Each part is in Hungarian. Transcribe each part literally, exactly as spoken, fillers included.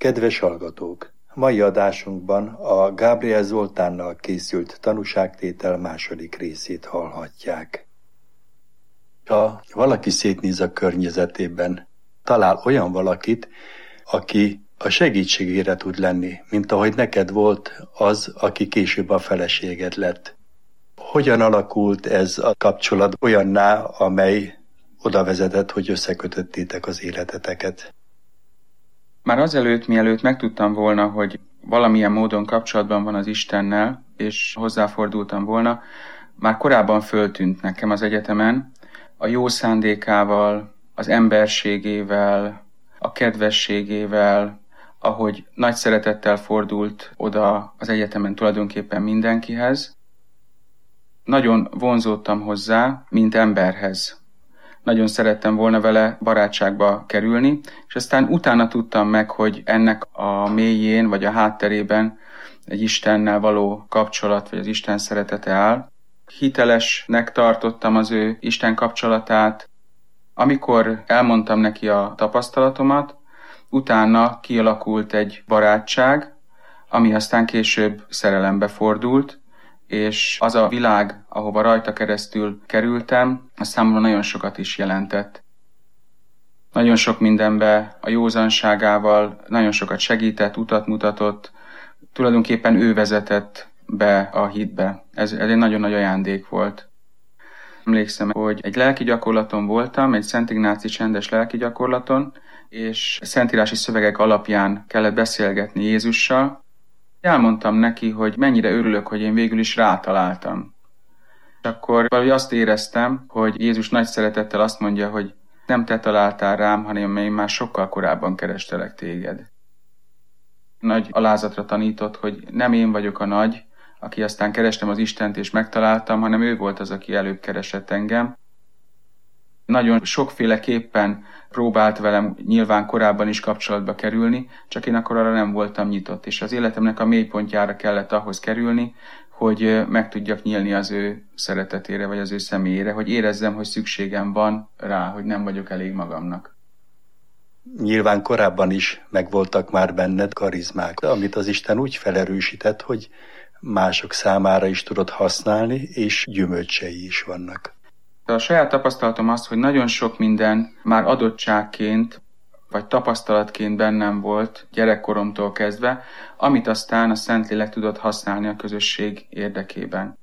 Kedves hallgatók! Mai adásunkban a Gábriel Zoltánnal készült tanúságtétel második részét hallhatják. Ha valaki szétnéz a környezetében, talál olyan valakit, aki a segítségére tud lenni, mint ahogy neked volt az, aki később a feleséged lett. Hogyan alakult ez a kapcsolat olyanná, amely oda vezetett, hogy összekötöttétek az életeteket? Már azelőtt, mielőtt megtudtam volna, hogy valamilyen módon kapcsolatban van az Istennel, és hozzáfordultam volna, már korábban föltűnt nekem az egyetemen, a jó szándékával, az emberségével, a kedvességével, ahogy nagy szeretettel fordult oda az egyetemen tulajdonképpen mindenkihez. Nagyon vonzódtam hozzá, mint emberhez. Nagyon szerettem volna vele barátságba kerülni, és aztán utána tudtam meg, hogy ennek a mélyén, vagy a hátterében egy Istennel való kapcsolat, vagy az Isten szeretete áll. Hitelesnek tartottam az ő Isten kapcsolatát. Amikor elmondtam neki a tapasztalatomat, utána kialakult egy barátság, ami aztán később szerelembe fordult, és az a világ, ahova rajta keresztül kerültem, az számomra nagyon sokat is jelentett. Nagyon sok mindenbe a józanságával nagyon sokat segített, utat mutatott, tulajdonképpen ő vezetett be a hitbe. Ez, ez egy nagyon nagy ajándék volt. Emlékszem, hogy egy lelki gyakorlaton voltam, egy Szent Ignáci csendes lelki gyakorlaton, és szentírási szövegek alapján kellett beszélgetni Jézussal. Elmondtam neki, hogy mennyire örülök, hogy én végül is rátaláltam. És akkor valahogy azt éreztem, hogy Jézus nagy szeretettel azt mondja, hogy nem te találtál rám, hanem én már sokkal korábban kerestelek téged. Nagy alázatra tanított, hogy nem én vagyok a nagy, aki aztán kerestem az Istent és megtaláltam, hanem ő volt az, aki előbb keresett engem. Nagyon sokféleképpen próbált velem nyilván korábban is kapcsolatba kerülni, csak én akkor arra nem voltam nyitott, és az életemnek a mélypontjára kellett ahhoz kerülni, hogy meg tudjak nyílni az ő szeretetére, vagy az ő személyére, hogy érezzem, hogy szükségem van rá, hogy nem vagyok elég magamnak. Nyilván korábban is megvoltak már benned karizmák, amit az Isten úgy felerősített, hogy mások számára is tudod használni, és gyümölcsei is vannak. A saját tapasztalatom az, hogy nagyon sok minden már adottságként, vagy tapasztalatként bennem volt gyerekkoromtól kezdve, amit aztán a Szentlélek tudott használni a közösség érdekében.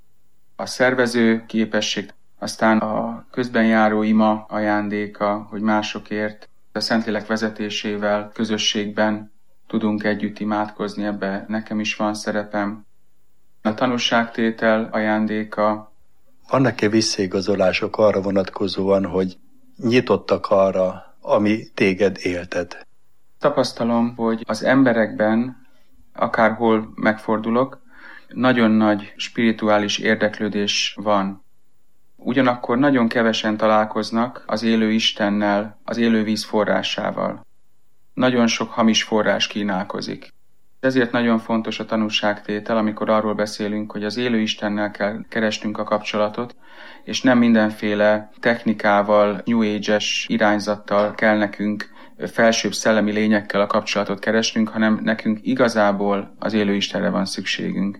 A szervező képesség, aztán a közben járó ima ajándéka, hogy másokért, a Szentlélek vezetésével közösségben tudunk együtt imádkozni, ebbe nekem is van szerepem. A tanúságtétel ajándéka. Vannak-e visszaigazolások arra vonatkozóan, hogy nyitottak arra, ami téged élted? Tapasztalom, hogy az emberekben, akárhol megfordulok, nagyon nagy spirituális érdeklődés van. Ugyanakkor nagyon kevesen találkoznak az élő Istennel, az élő víz forrásával. Nagyon sok hamis forrás kínálkozik. Ezért nagyon fontos a tanúságtétel, amikor arról beszélünk, hogy az élő Istennel kell keresnünk a kapcsolatot, és nem mindenféle technikával, New Age-es irányzattal kell nekünk felsőbb szellemi lényekkel a kapcsolatot keresnünk, hanem nekünk igazából az élő Istenre van szükségünk.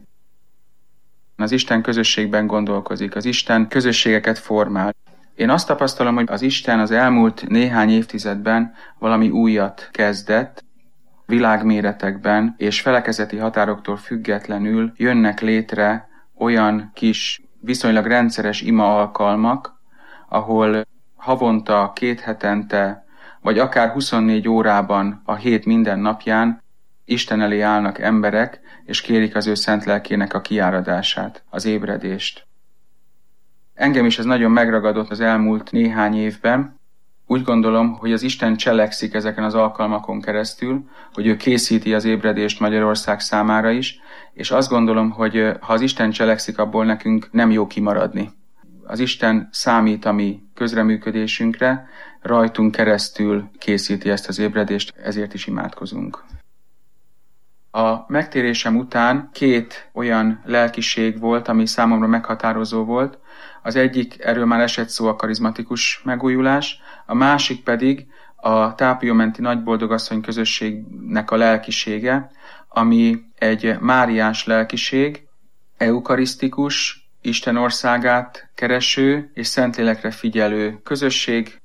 Az Isten közösségben gondolkozik, az Isten közösségeket formál. Én azt tapasztalom, hogy az Isten az elmúlt néhány évtizedben valami újat kezdett, világméretekben és felekezeti határoktól függetlenül jönnek létre olyan kis, viszonylag rendszeres ima alkalmak, ahol havonta, két hetente, vagy akár huszonnégy órában a hét minden napján Isten elé állnak emberek, és kérik az ő szent lelkének a kiáradását, az ébredést. Engem is ez nagyon megragadott az elmúlt néhány évben. Úgy gondolom, hogy az Isten cselekszik ezeken az alkalmakon keresztül, hogy ő készíti az ébredést Magyarország számára is, és azt gondolom, hogy ha az Isten cselekszik, abból nekünk nem jó kimaradni. Az Isten számít a mi közreműködésünkre, rajtunk keresztül készíti ezt az ébredést, ezért is imádkozunk. A megtérésem után két olyan lelkiség volt, ami számomra meghatározó volt. Az egyik, erről már esett szó, a karizmatikus megújulás, a másik pedig a Tápiómenti Nagyboldogasszony közösségnek a lelkisége, ami egy máriás lelkiség, eukarisztikus, Isten országát kereső és Szentlélekre figyelő közösség.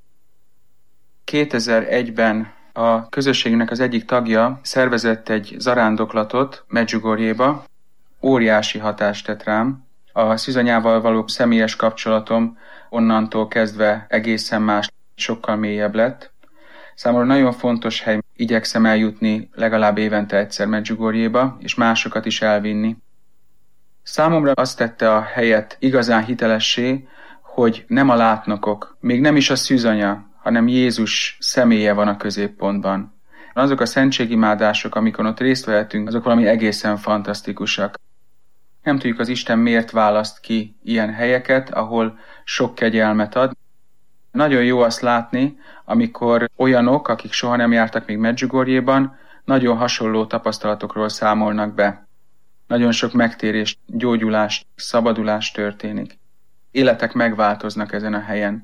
kétezer-egyben a közösségnek az egyik tagja szervezett egy zarándoklatot Medjugorjéba, óriási hatást tett rám. A szűzanyával való személyes kapcsolatom onnantól kezdve egészen más, sokkal mélyebb lett. Számomra nagyon fontos hely, igyekszem eljutni legalább évente egyszer Medjugorjéba, és másokat is elvinni. Számomra azt tette a helyet igazán hitelessé, hogy nem a látnokok, még nem is a szűzanya, hanem Jézus személye van a középpontban. Azok a szentségimádások, amikor ott részt vehetünk, azok valami egészen fantasztikusak. Nem tudjuk, az Isten miért választ ki ilyen helyeket, ahol sok kegyelmet ad. Nagyon jó azt látni, amikor olyanok, akik soha nem jártak még Medjugorjéban, nagyon hasonló tapasztalatokról számolnak be. Nagyon sok megtérés, gyógyulás, szabadulás történik. Életek megváltoznak ezen a helyen.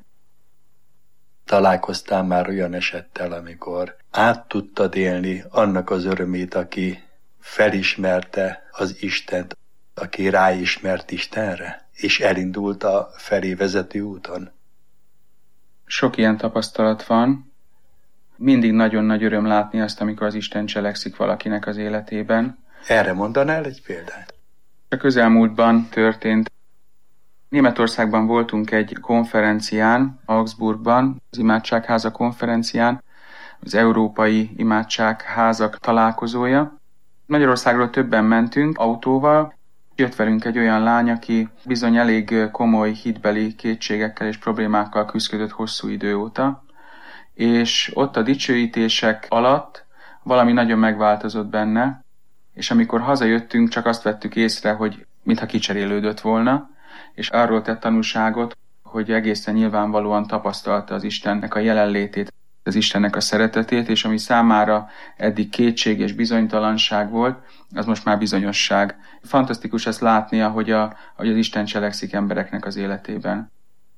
Találkoztál már olyan esettel, amikor át tudtad élni annak az örömét, aki felismerte az Istent, aki ráismert Istenre, és elindult a felé vezető úton? Sok ilyen tapasztalat van. Mindig nagyon nagy öröm látni azt, amikor az Isten cselekszik valakinek az életében. Erre mondanál egy példát? A közelmúltban történt. Németországban voltunk egy konferencián, Augsburgban, az Imádságháza konferencián, az Európai Imádságházak találkozója. Magyarországról többen mentünk autóval, jött velünk egy olyan lány, aki bizony elég komoly hitbeli kétségekkel és problémákkal küzdött hosszú idő óta, és ott a dicsőítések alatt valami nagyon megváltozott benne, és amikor hazajöttünk, csak azt vettük észre, hogy mintha kicserélődött volna, és arról tett tanúságot, hogy egészen nyilvánvalóan tapasztalta az Istennek a jelenlétét, az Istennek a szeretetét, és ami számára eddig kétség és bizonytalanság volt, az most már bizonyosság. Fantasztikus ezt látnia, hogy, a, hogy az Isten cselekszik embereknek az életében.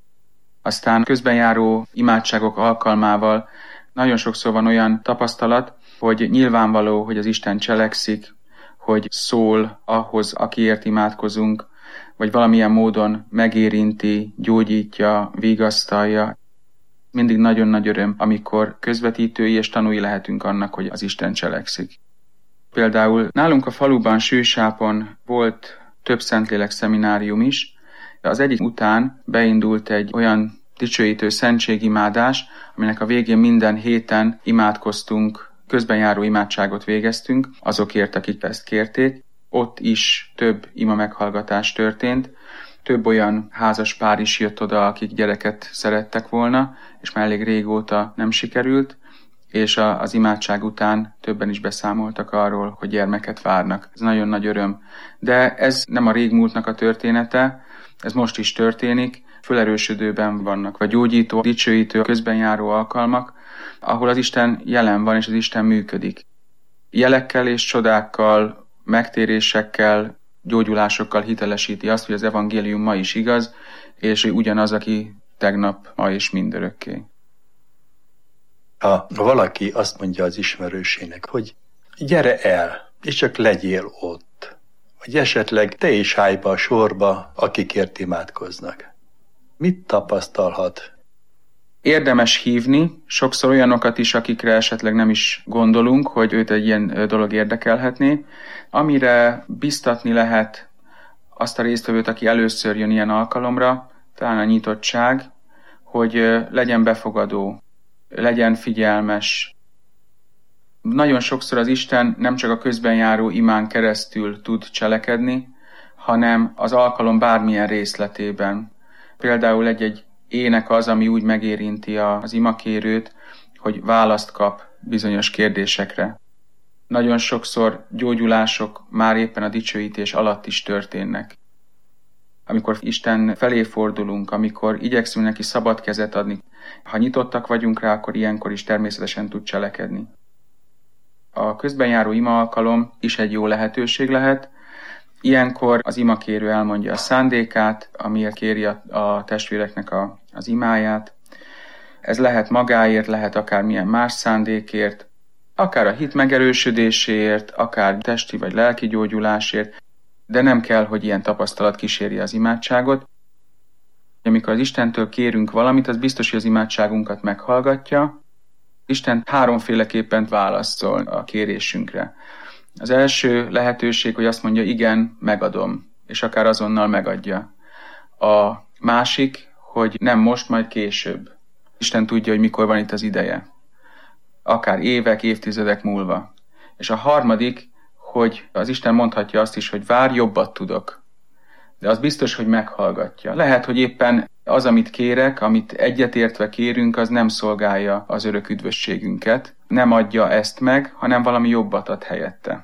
Aztán közbenjáró imádságok alkalmával nagyon sokszor van olyan tapasztalat, hogy nyilvánvaló, hogy az Isten cselekszik, hogy szól ahhoz, akiért imádkozunk, vagy valamilyen módon megérinti, gyógyítja, vigasztalja. Mindig nagyon nagy öröm, amikor közvetítői és tanúi lehetünk annak, hogy az Isten cselekszik. Például nálunk a faluban, Sősápon volt több Szentlélek szeminárium is. Az egyik után beindult egy olyan dicsőítő szentségimádás, aminek a végén minden héten imádkoztunk, közbenjáró imádságot végeztünk azokért, akik ezt kérték. Ott is több ima meghallgatás történt, több olyan házas pár is jött oda, akik gyereket szerettek volna, és már elég régóta nem sikerült, és a, az imádság után többen is beszámoltak arról, hogy gyermeket várnak. Ez nagyon nagy öröm. De ez nem a régmúltnak a története, ez most is történik, fölerősödőben vannak, vagy gyógyító, dicsőítő, közbenjáró alkalmak, ahol az Isten jelen van, és az Isten működik. Jelekkel és csodákkal, megtérésekkel, gyógyulásokkal hitelesíti azt, hogy az evangélium ma is igaz, és ő ugyanaz, aki tegnap, ma és mindörökké. Ha valaki azt mondja az ismerősének, hogy gyere el, és csak legyél ott, vagy esetleg te is állj be a sorba, akikért imádkoznak, mit tapasztalhat? Érdemes hívni, sokszor olyanokat is, akikre esetleg nem is gondolunk, hogy őt egy ilyen dolog érdekelhetné. Amire biztatni lehet azt a résztvevőt, aki először jön ilyen alkalomra, talán a nyitottság, hogy legyen befogadó, legyen figyelmes. Nagyon sokszor az Isten nem csak a közbenjáró imán keresztül tud cselekedni, hanem az alkalom bármilyen részletében. Például egy-egy ének az, ami úgy megérinti az imakérőt, hogy választ kap bizonyos kérdésekre. Nagyon sokszor gyógyulások már éppen a dicsőítés alatt is történnek. Amikor Isten felé fordulunk, amikor igyekszünk neki szabad kezet adni, ha nyitottak vagyunk rá, akkor ilyenkor is természetesen tud cselekedni. A közbenjáró ima alkalom is egy jó lehetőség lehet. Ilyenkor az imakérő elmondja a szándékát, amiért kéri a, a testvéreknek a, az imáját. Ez lehet magáért, lehet akár milyen más szándékért, akár a hit megerősödéséért, akár testi vagy lelki gyógyulásért, de nem kell, hogy ilyen tapasztalat kísérje az imádságot. Amikor az Istentől kérünk valamit, az biztos, hogy az imádságunkat meghallgatja. Isten háromféleképpen válaszol a kérésünkre. Az első lehetőség, hogy azt mondja, igen, megadom, és akár azonnal megadja. A másik, hogy nem most, majd később. Isten tudja, hogy mikor van itt az ideje. Akár évek, évtizedek múlva. És a harmadik, hogy az Isten mondhatja azt is, hogy várj, jobbat tudok. De az biztos, hogy meghallgatja. Lehet, hogy éppen az, amit kérek, amit egyetértve kérünk, az nem szolgálja az örök üdvösségünket. Nem adja ezt meg, hanem valami jobbat ad helyette.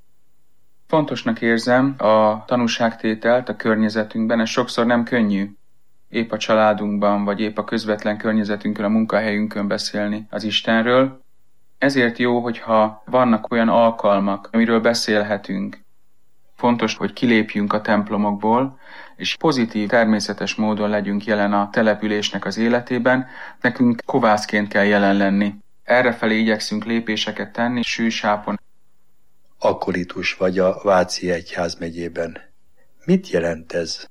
Fontosnak érzem a tanúságtételt a környezetünkben, ez sokszor nem könnyű. Épp a családunkban, vagy épp a közvetlen környezetünkön, a munkahelyünkön beszélni az Istenről. Ezért jó, hogyha vannak olyan alkalmak, amiről beszélhetünk. Fontos, hogy kilépjünk a templomokból, és pozitív, természetes módon legyünk jelen a településnek az életében. Nekünk kovászként kell jelen lenni. Errefelé igyekszünk lépéseket tenni, sűsápon. Akolitus vagy a Váci Egyházmegyében. Mit jelent ez?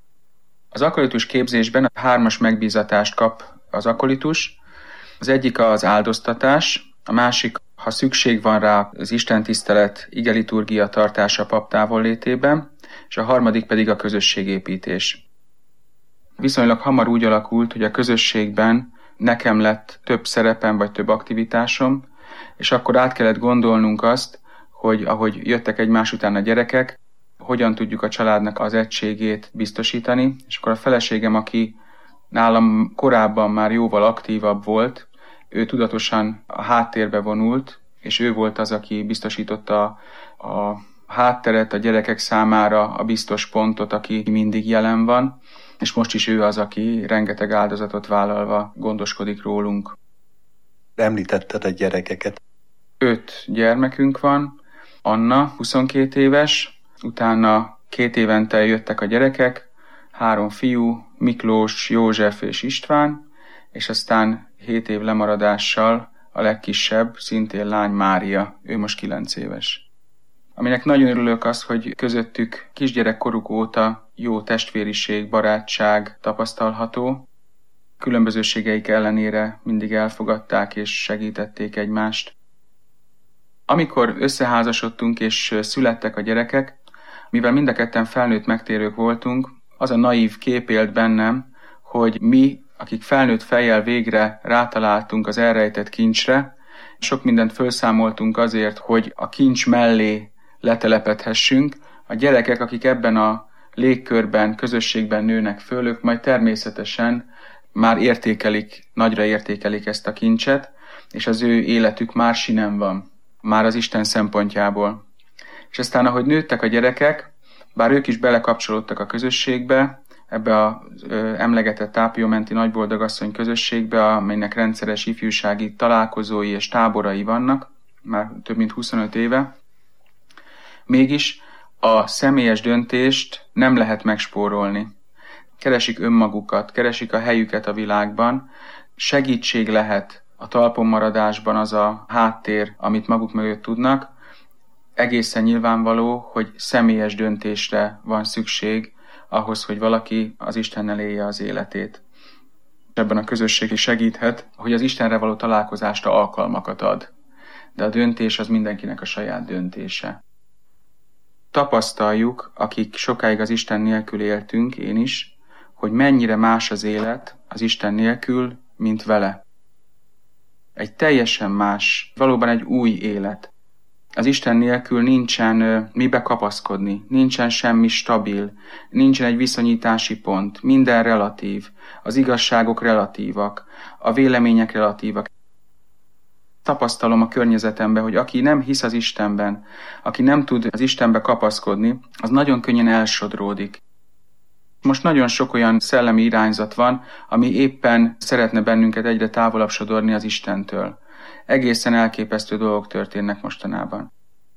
Az akolitus képzésben a hármas megbízatást kap az akolitus. Az egyik az áldoztatás, a másik, ha szükség van rá, az istentisztelet, igeliturgia tartása pap távollétében, és a harmadik pedig a közösségépítés. Viszonylag hamar úgy alakult, hogy a közösségben nekem lett több szerepem vagy több aktivitásom, és akkor át kellett gondolnunk azt, hogy ahogy jöttek egymás után a gyerekek, hogyan tudjuk a családnak az egységét biztosítani, és akkor a feleségem, aki nálam korábban már jóval aktívabb volt, ő tudatosan a háttérbe vonult, és ő volt az, aki biztosította a hátteret a gyerekek számára, a biztos pontot, aki mindig jelen van, és most is ő az, aki rengeteg áldozatot vállalva gondoskodik rólunk. Említetted a gyerekeket. Öt gyermekünk van, Anna, huszonkét éves, utána két évente jöttek a gyerekek, három fiú, Miklós, József és István, és aztán hét év lemaradással a legkisebb, szintén lány Mária, ő most kilenc éves. Aminek nagyon örülök az, hogy közöttük kisgyerekkoruk óta jó testvériség, barátság tapasztalható. Különbözőségeik ellenére mindig elfogadták és segítették egymást. Amikor összeházasodtunk és születtek a gyerekek, mivel mind a ketten felnőtt megtérők voltunk, az a naív kép élt bennem, hogy mi, akik felnőtt fejjel végre rátaláltunk az elrejtett kincsre, sok mindent felszámoltunk azért, hogy a kincs mellé letelepedhessünk. A gyerekek, akik ebben a légkörben, közösségben nőnek föl, ők majd természetesen már értékelik, nagyra értékelik ezt a kincset, és az ő életük már sinem van, már az Isten szempontjából. És aztán, ahogy nőttek a gyerekek, bár ők is belekapcsolódtak a közösségbe, ebbe az emlegetett Tápiómenti Nagyboldogasszony közösségbe, amelynek rendszeres ifjúsági találkozói és táborai vannak, már több mint huszonöt éve. Mégis a személyes döntést nem lehet megspórolni. Keresik önmagukat, keresik a helyüket a világban, segítség lehet a talpon maradásban az a háttér, amit maguk mögött tudnak. Egészen nyilvánvaló, hogy személyes döntésre van szükség ahhoz, hogy valaki az Istennel élje az életét. Ebben a közösség segíthet, hogy az Istenre való találkozásra alkalmakat ad. De a döntés az mindenkinek a saját döntése. Tapasztaljuk, akik sokáig az Isten nélkül éltünk, én is, hogy mennyire más az élet az Isten nélkül, mint vele. Egy teljesen más, valóban egy új élet. Az Isten nélkül nincsen mibe kapaszkodni, nincsen semmi stabil, nincsen egy viszonyítási pont, minden relatív, az igazságok relatívak, a vélemények relatívak. Tapasztalom a környezetemben, hogy aki nem hisz az Istenben, aki nem tud az Istenbe kapaszkodni, az nagyon könnyen elsodródik. Most nagyon sok olyan szellemi irányzat van, ami éppen szeretne bennünket egyre távolabb sodorni az Istentől. Egészen elképesztő dolgok történnek mostanában.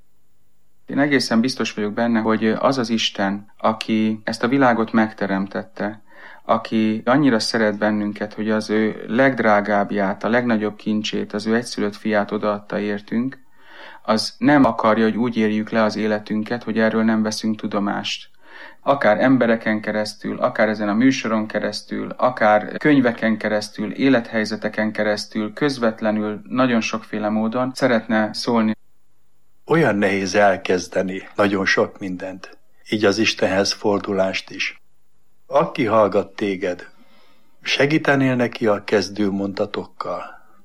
Én egészen biztos vagyok benne, hogy az az Isten, aki ezt a világot megteremtette, aki annyira szeret bennünket, hogy az ő legdrágábbját, a legnagyobb kincsét, az ő egyszülött fiát odaadta értünk, az nem akarja, hogy úgy érjük le az életünket, hogy erről nem veszünk tudomást. Akár embereken keresztül, akár ezen a műsoron keresztül, akár könyveken keresztül, élethelyzeteken keresztül, közvetlenül, nagyon sokféle módon szeretne szólni. Olyan nehéz elkezdeni nagyon sok mindent, így az Istenhez fordulást is. Aki hallgat téged, segítenél neki a kezdő mondatokkal?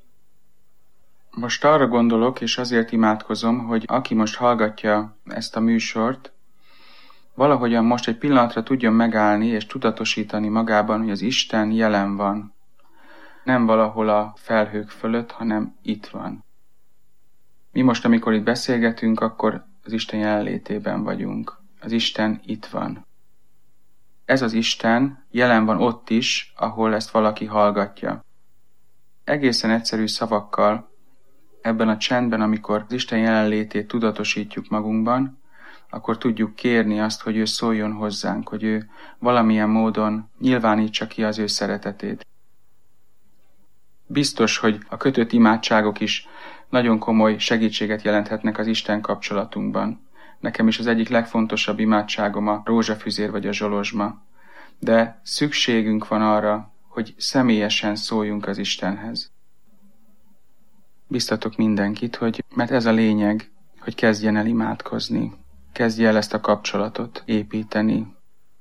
Most arra gondolok, és azért imádkozom, hogy aki most hallgatja ezt a műsort, valahogyan most egy pillanatra tudjon megállni és tudatosítani magában, hogy az Isten jelen van. Nem valahol a felhők fölött, hanem itt van. Mi most, amikor itt beszélgetünk, akkor az Isten jelenlétében vagyunk. Az Isten itt van. Ez az Isten jelen van ott is, ahol ezt valaki hallgatja. Egészen egyszerű szavakkal, ebben a csendben, amikor az Isten jelenlétét tudatosítjuk magunkban, akkor tudjuk kérni azt, hogy ő szóljon hozzánk, hogy ő valamilyen módon nyilvánítsa ki az ő szeretetét. Biztos, hogy a kötött imádságok is nagyon komoly segítséget jelenthetnek az Isten kapcsolatunkban. Nekem is az egyik legfontosabb imádságom a rózsafüzér vagy a zsolozsma. De szükségünk van arra, hogy személyesen szóljunk az Istenhez. Biztatok mindenkit, hogy mert ez a lényeg, hogy kezdjen el imádkozni, kezdje el ezt a kapcsolatot építeni.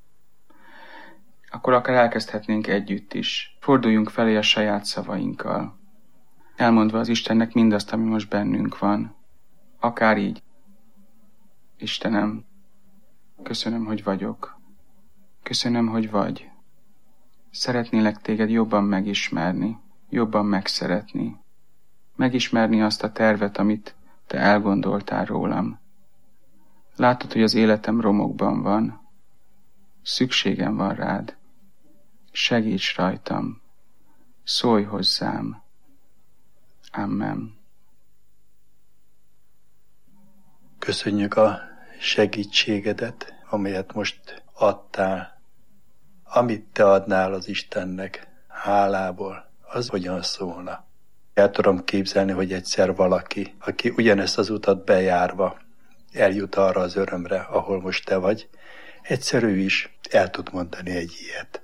Akkor akár elkezdhetnénk együtt is. Forduljunk felé a saját szavainkkal, elmondva az Istennek mindazt, ami most bennünk van. Akár így. Istenem, köszönöm, hogy vagyok. Köszönöm, hogy vagy. Szeretnélek téged jobban megismerni, jobban megszeretni. Megismerni azt a tervet, amit te elgondoltál rólam. Látod, hogy az életem romokban van. Szükségem van rád. Segíts rajtam. Szólj hozzám. Amen. Köszönjük a segítségedet, amelyet most adtál. Amit te adnál az Istennek hálából, az hogyan szólna? El tudom képzelni, hogy egyszer valaki, aki ugyanezt az utat bejárva eljut arra az örömre, ahol most te vagy, egyszer ő is el tud mondani egy ilyet.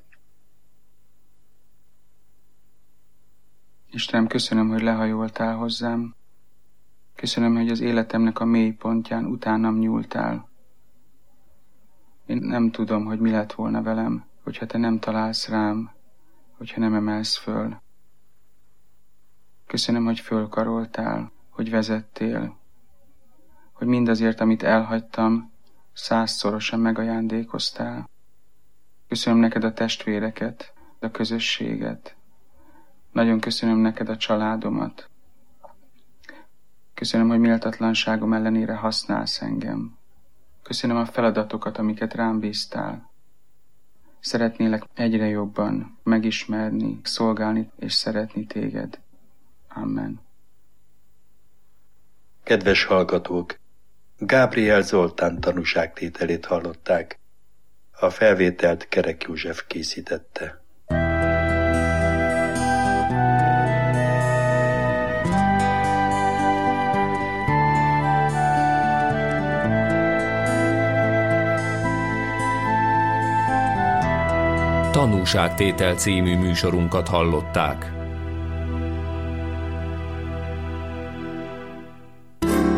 Istenem, köszönöm, hogy lehajoltál hozzám. Köszönöm, hogy az életemnek a mély pontján utánam nyúltál. Én nem tudom, hogy mi lett volna velem, hogyha te nem találsz rám, hogyha nem emelsz föl. Köszönöm, hogy fölkaroltál, hogy vezettél, hogy mindazért, amit elhagytam, százszorosan megajándékoztál. Köszönöm neked a testvéreket, a közösséget. Nagyon köszönöm neked a családomat. Köszönöm, hogy méltatlanságom ellenére használsz engem. Köszönöm a feladatokat, amiket rám bíztál. Szeretnélek egyre jobban megismerni, szolgálni és szeretni téged. Amen. Kedves hallgatók! Gábriel Zoltán tanúságtételét hallották. A felvételt Kerek József készítette. Tanúságtétel című műsorunkat hallották.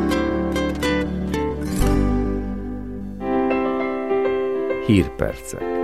Hírpercek.